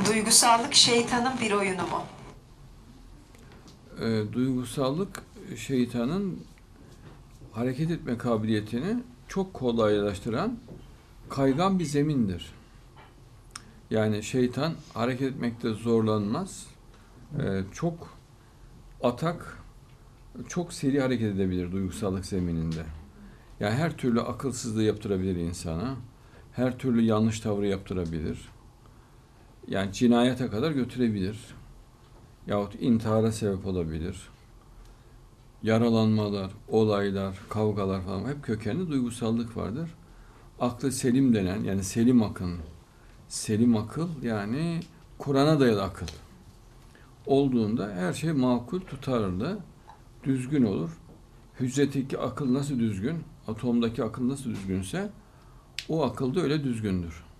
Duygusallık şeytanın bir oyunu mu? Duygusallık şeytanın hareket etme kabiliyetini çok kolaylaştıran kaygan bir zemindir. Yani şeytan hareket etmekte zorlanmaz. Çok atak, çok seri hareket edebilir duygusallık zemininde. Yani her türlü akılsızlığı yaptırabilir insana. Her türlü yanlış tavrı yaptırabilir. Yani cinayete kadar götürebilir. Yahut intihara sebep olabilir. Yaralanmalar, olaylar, kavgalar falan hep kökenli duygusallık vardır. Aklı selim denen, yani selim akıl, selim akıl yani Kur'an'a dayalı akıl olduğunda her şey makul, tutarlı, düzgün olur. Hücredeki akıl nasıl düzgün, atomdaki akıl nasıl düzgünse o akıl da öyle düzgündür.